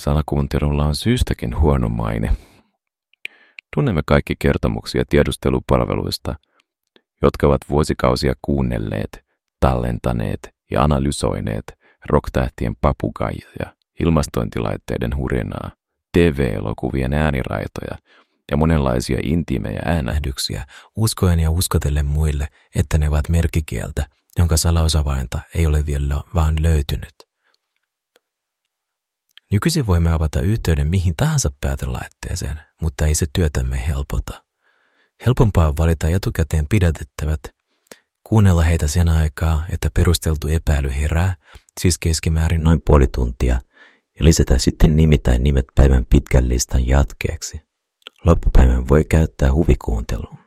Salakuuntelulla on syystäkin huono maine. Tunnemme kaikki kertomuksia tiedustelupalveluista, jotka ovat vuosikausia kuunnelleet, tallentaneet ja analysoineet rocktähtien papugaijoja, ilmastointilaitteiden hurinaa, TV-elokuvien ääniraitoja ja monenlaisia intiimejä äänähdyksiä, uskoen ja uskotellen muille, että ne ovat merkkikieltä, jonka salausavainta ei ole vielä vaan löytynyt. Nykyisin voimme avata yhteyden mihin tahansa päätelaitteeseen, mutta ei se työtämme helpota. Helpompaa on valita etukäteen pidätettävät, kuunnella heitä sen aikaa, että perusteltu epäily herää, siis keskimäärin noin puoli tuntia, ja lisätä sitten nimi tai nimet päivän pitkän listan jatkeeksi. Loppupäivän voi käyttää huvikuunteluun.